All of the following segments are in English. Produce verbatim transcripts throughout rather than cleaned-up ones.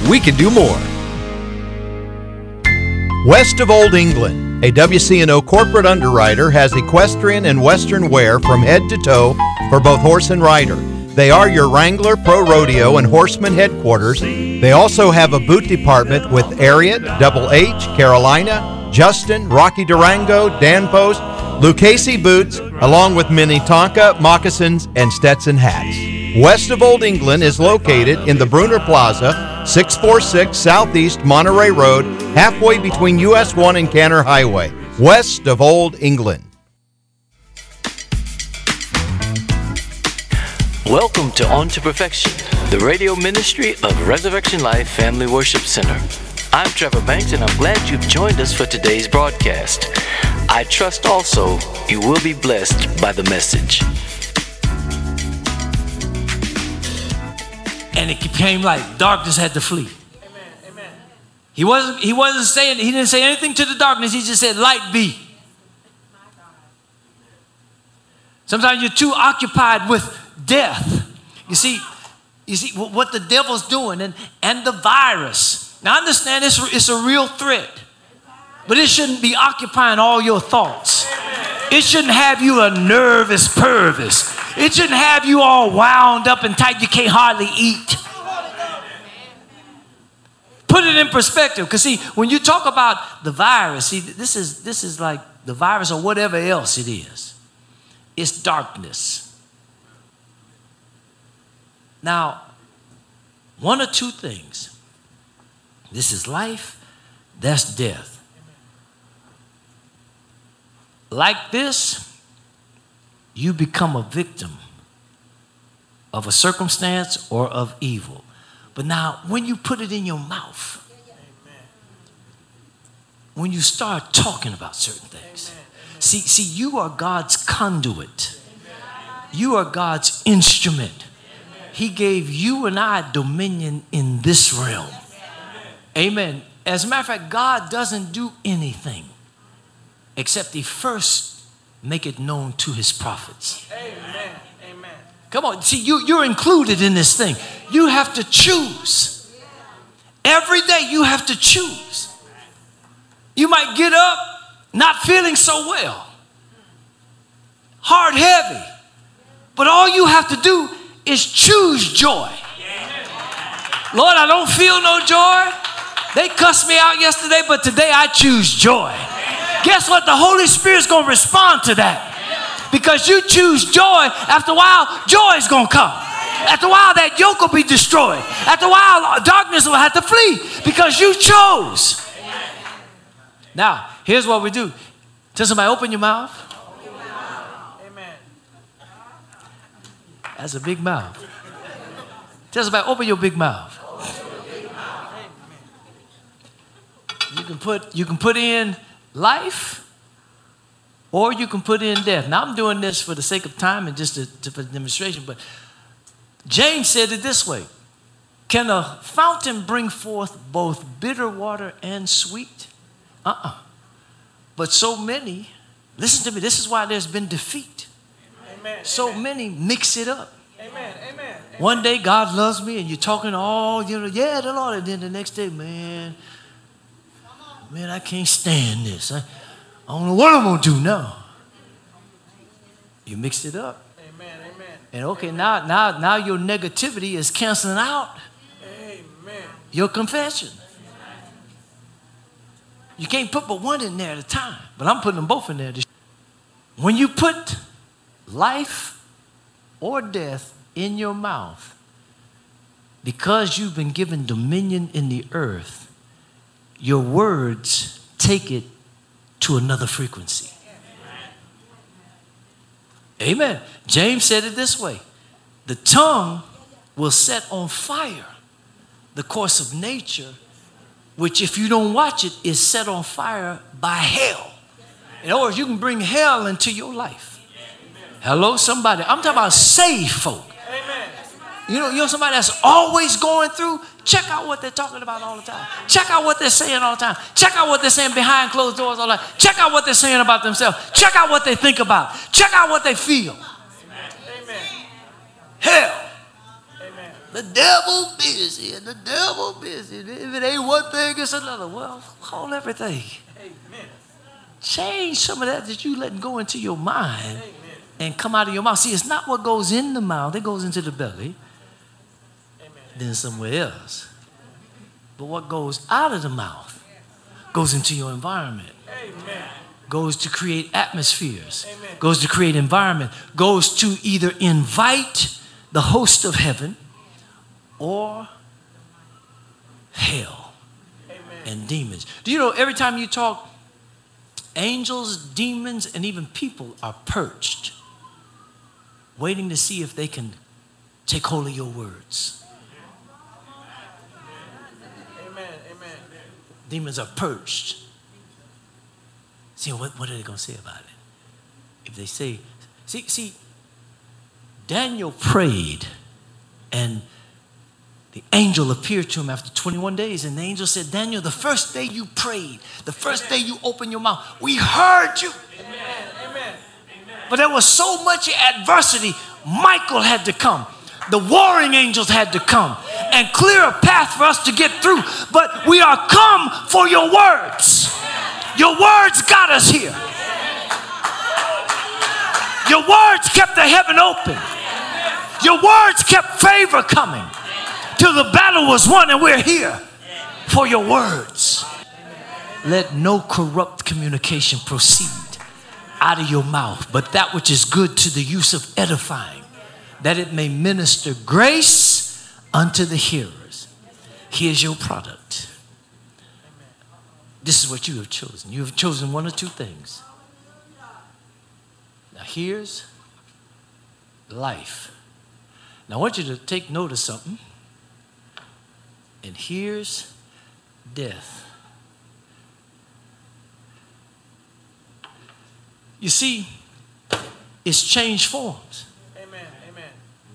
we can do more. West of Old England, a W C N O corporate underwriter has equestrian and western wear from head to toe for both horse and rider. They are your Wrangler, Pro Rodeo, and Horseman headquarters. They also have a boot department with Ariat, Double H, Carolina, Justin, Rocky Durango, Danpost, Lucchese boots, along with Minnetonka, moccasins, and Stetson hats. West of Old England is located in the Bruner Plaza, six forty-six Southeast Monterey Road, halfway between U S one and Canner Highway. West of Old England. Welcome to On to Perfection, the radio ministry of Resurrection Life Family Worship Center. I'm Trevor Banks, and I'm glad you've joined us for today's broadcast. I trust also you will be blessed by the message. And it became like darkness had to flee. Amen. Amen. He wasn't, he wasn't saying, he didn't say anything to the darkness. He just said, light be. Sometimes you're too occupied with death. You see, you see what the devil's doing and, and the virus. Now, I understand it's, it's a real threat, but it shouldn't be occupying all your thoughts. It shouldn't have you a nervous pervis. It shouldn't have you all wound up and tight you can't hardly eat. Put it in perspective, because see, when you talk about the virus, see, this is this is like the virus or whatever else it is. It's darkness. Now, one or two things. This is life, that's death. Like this, you become a victim of a circumstance or of evil. But now, when you put it in your mouth, when you start talking about certain things, see, see, you are God's conduit. You are God's instrument. He gave you and I dominion in this realm. Amen. As a matter of fact, God doesn't do anything except he first make it known to his prophets. Amen. Amen. Come on. See, you, you're included in this thing. You have to choose. Every day you have to choose. You might get up not feeling so well. Heart heavy. But all you have to do is choose joy. Lord, I don't feel no joy. They cussed me out yesterday, but today I choose joy. Guess what? The Holy Spirit's going to respond to that. Because you choose joy, after a while, joy is going to come. After a while, that yoke will be destroyed. After a while, darkness will have to flee because you chose. Now, here's what we do. Tell somebody, open your mouth. Amen. That's a big mouth. Tell somebody, open your big mouth. You can put, you can put in life, or you can put in death. Now, I'm doing this for the sake of time and just to, to, for demonstration, but James said it this way. Can a fountain bring forth both bitter water and sweet? Uh-uh. But so many, listen to me, this is why there's been defeat. Amen. So Amen. many mix it up. Amen. Amen. One day God loves me and you're talking all, you know, yeah, the Lord. And then the next day, man, man, I can't stand this. I, I don't know what I'm going to do now. You mixed it up. Amen. Amen. And okay, now, now, now your negativity is canceling out Amen. your confession. You can't put but one in there at a time, but I'm putting them both in there. When you put life or death in your mouth, because you've been given dominion in the earth, your words take it to another frequency. Amen. James said it this way. The tongue will set on fire the course of nature, which if you don't watch it, is set on fire by hell. In other words, you can bring hell into your life. Hello, somebody. I'm talking about saved folk. Amen. You know, you know somebody that's always going through, check out what they're talking about all the time. Check out what they're saying all the time. Check out what they're saying behind closed doors all the time. Check out what they're saying about themselves. Check out what they think about. Check out what they feel. Amen. Hell. Amen. The devil busy and the devil busy. If it ain't one thing, it's another. Well, hold everything. Amen. Change some of that that you letting go into your mind. Amen. And come out of your mouth. See, it's not what goes in the mouth. It goes into the belly. Amen. Then somewhere else. But what goes out of the mouth goes into your environment. Amen. Goes to create atmospheres. Amen. Goes to create environment. Goes to either invite the host of heaven or hell. Amen. And demons. Do you know every time you talk, angels, demons, and even people are perched, waiting to see if they can take hold of your words. Amen, amen. Demons are perched. See, what, what are they going to say about it? If they say, see, see, Daniel prayed, and the angel appeared to him after twenty-one days, and the angel said, Daniel, the first day you prayed, the first day you opened your mouth, we heard you. Amen. Amen. But there was so much adversity, Michael had to come. The warring angels had to come and clear a path for us to get through. But we are come for your words. Your words got us here. Your words kept the heaven open. Your words kept favor coming till the battle was won, and we're here for your words. Let no corrupt communication proceed out of your mouth, but that which is good to the use of edifying, that it may minister grace unto the hearers. Here's your product. This is what you have chosen. You have chosen one or two things. Now here's life. Now I want you to take note of something. And here's death. You see, it's changed forms. Amen. Amen.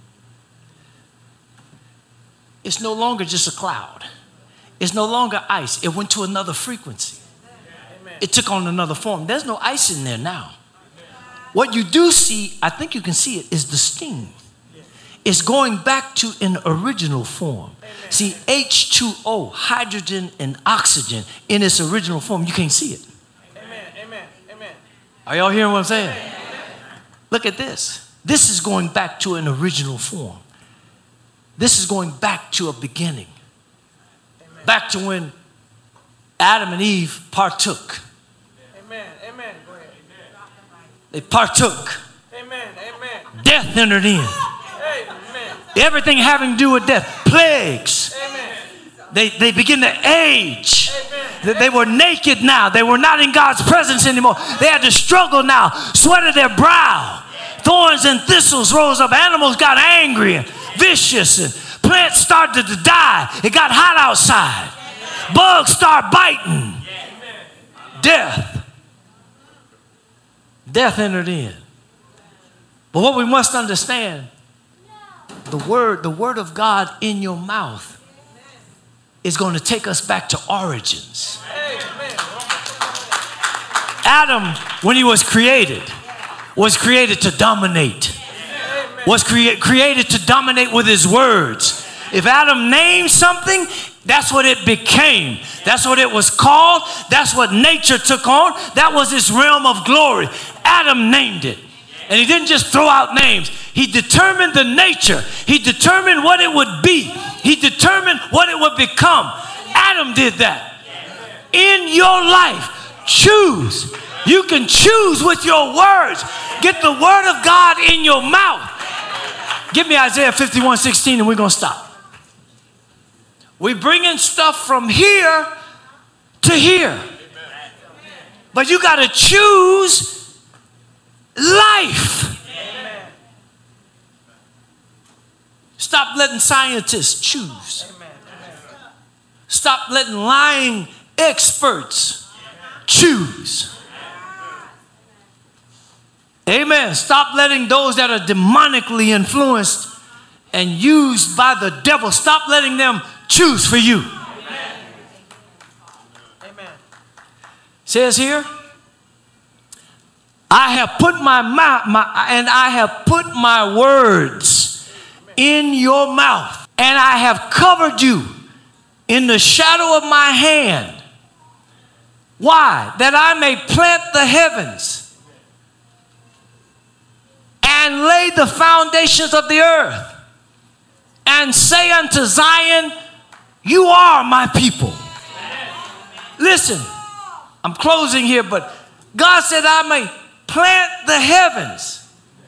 It's no longer just a cloud. It's no longer ice. It went to another frequency. Amen. It took on another form. There's no ice in there now. What you do see, I think you can see it, is the steam. It's going back to an original form. Amen. See, H two O, hydrogen and oxygen, in its original form, you can't see it. Amen. Amen. Amen. Are y'all hearing what I'm saying? Amen. Look at this. This is going back to an original form. This is going back to a beginning. Amen. Back to when Adam and Eve partook. Amen. Amen. Go ahead. They partook. Amen. Amen. Death entered in. Amen. Everything having to do with death. Plagues. Amen. They, they begin to age. Amen. They were naked now. They were not in God's presence anymore. They had to struggle now. Sweat of their brow. Thorns and thistles rose up. Animals got angry and vicious. And plants started to die. It got hot outside. Bugs start biting. Death. Death entered in. But what we must understand, the word, the word of God in your mouth is going to take us back to origins. Adam, when he was created, was created to dominate. Was crea- created to dominate with his words. If Adam named something, that's what it became. That's what it was called. That's what nature took on. That was his realm of glory. Adam named it. And he didn't just throw out names. He determined the nature. He determined what it would be. He determined what it would become. Adam did that. In your life, choose. You can choose with your words. Get the word of God in your mouth. Give me Isaiah fifty-one sixteen and we're going to stop. We bring in stuff from here to here. But you got to choose life. Stop letting scientists choose. Stop letting lying experts choose. Amen. Stop letting those that are demonically influenced and used by the devil, stop letting them choose for you. Amen. Amen. Says here, I have put my mouth, my, and I have put my words in your mouth. and I have covered you in the shadow of my hand. Why? That I may plant the heavens and lay the foundations of the earth and say unto Zion, you are my people. Listen, I'm closing here, but God said I may plant the heavens.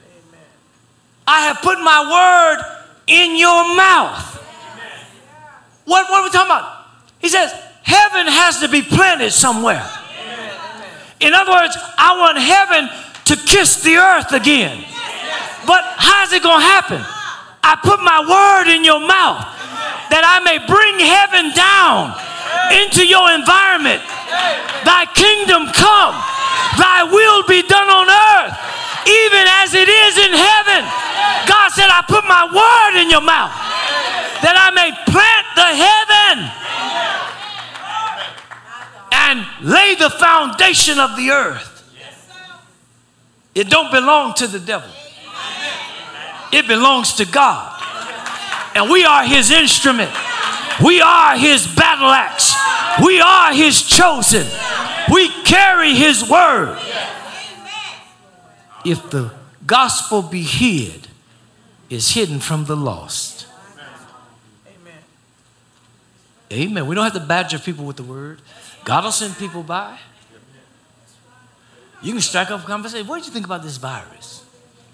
I have put my word in your mouth. What, what are we talking about? He says, heaven has to be planted somewhere. In other words, I want heaven to kiss the earth again. But how's it going to happen? I put my word in your mouth that I may bring heaven down into your environment. Thy kingdom come, thy will be done on earth, even as it is in heaven. God said, I put my word in your mouth that I may plant the heaven and lay the foundation of the earth. It don't belong to the devil. It belongs to God. And we are his instrument. We are his battle axe. We are his chosen. We carry his word. If the gospel be hid, it's hidden from the lost. Amen. We don't have to badger people with the word. God will send people by. You can strike up a conversation. What did you think about this virus?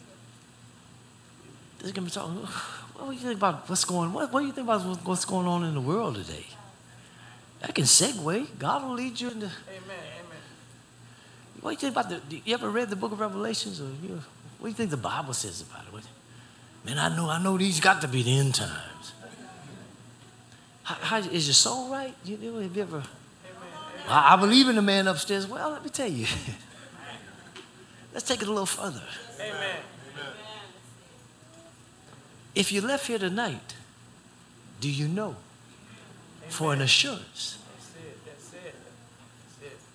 They're going to be talking. What do you think about what's going? What, what do you think about what's going on in the world today? That can segue. God will lead you into. Amen. Amen. What do you think about the? You ever read the book of Revelations? Or you, what do you think the Bible says about it? What, man, I know, I know these got to be the end times. How, how, is your soul right? You know, have you ever? I, I believe in the man upstairs. Well, let me tell you. Let's take it a little further. Amen. If you left here tonight, do you know? Amen. For an assurance. That's it. That's it. That's it.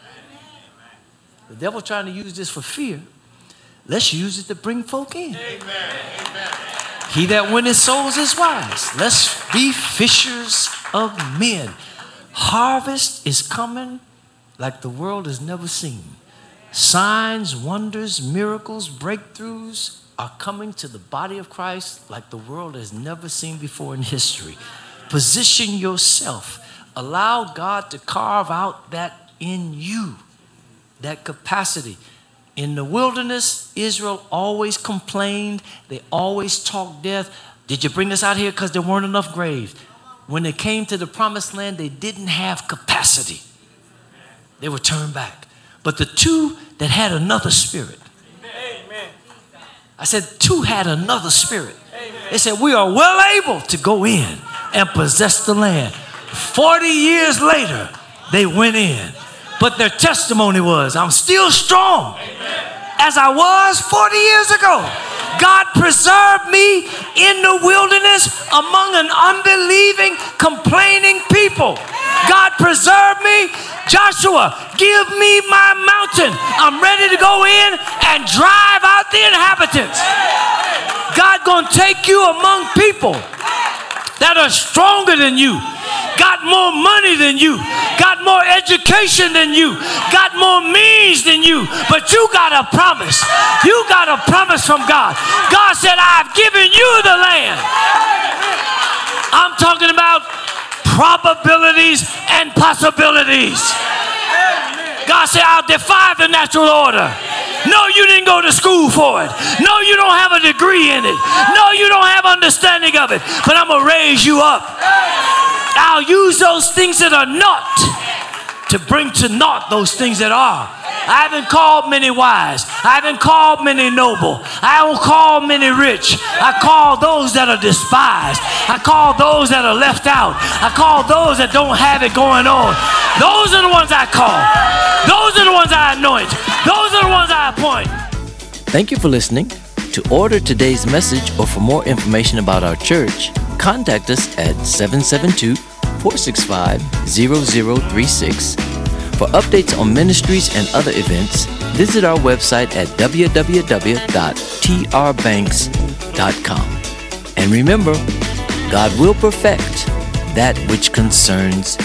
The devil trying to use this for fear. Let's use it to bring folk in. Amen. Amen. He that winneth souls is wise. Let's be fishers of men. Harvest is coming like the world has never seen. Signs, wonders, miracles, breakthroughs are coming to the body of Christ like the world has never seen before in history. Position yourself. Allow God to carve out that in you, that capacity. In the wilderness, Israel always complained. They always talked death. Did you bring us out here because there weren't enough graves? When they came to the promised land, they didn't have capacity. They were turned back. But the two that had another spirit, Amen. I said two had another spirit. Amen. They said, we are well able to go in and possess the land. forty years later, they went in. But their testimony was, I'm still strong as I was forty years ago. God preserved me in the wilderness among an unbelieving, complaining people. God preserved me. Joshua, give me my mountain. I'm ready to go in and drive out the inhabitants. God gonna take you among people that are stronger than you, got more money than you, got more education than you, got more means than you, but you got a promise. You got a promise from God. God said, I've given you the land. I'm talking about probabilities and possibilities. God said, I'll defy the natural order. No, you didn't go to school for it. No, you don't have a degree in it. No, you don't have understanding of it. But I'm going to raise you up. I'll use those things that are not to bring to naught those things that are. I haven't called many wise. I haven't called many noble. I don't call many rich. I call those that are despised. I call those that are left out. I call those that don't have it going on. Those are the ones I call. Those are the ones I anoint. Those are the ones I appoint. Thank you for listening. To order today's message or for more information about our church, contact us at seven seven two, four six five, zero zero three six. For updates on ministries and other events, visit our website at w w w dot t r banks dot com. And remember, God will perfect that which concerns